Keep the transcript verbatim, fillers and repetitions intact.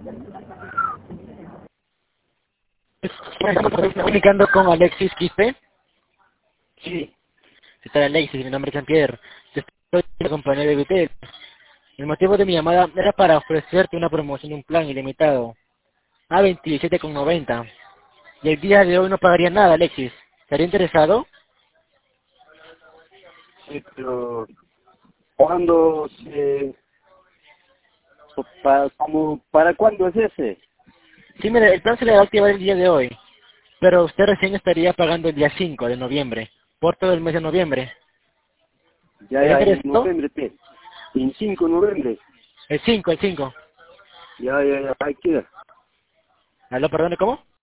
Estamos comunicando con Alexis Quispe. Sí, ¿Qué tal, Alexis? Mi nombre es Jean-Pierre. Yo estoy de la compañía de Vitel. El motivo de mi llamada era para ofrecerte una promoción de un plan ilimitado a veintisiete con noventa. Y el día de hoy no pagaría nada, Alexis. ¿Estaría interesado? sí, pero ¿cuándo se... Para, como, ¿para cuándo es ese? Sí, mire, el plan se le va a activar el día de hoy, pero usted recién estaría pagando el día cinco de noviembre, por todo el mes de noviembre. Ya, ¿Estaría ya, en interesado? noviembre, ¿qué? En cinco de noviembre. El cinco, el cinco. Ya, ya, ya, ahí queda. ¿Aló, perdone, cómo?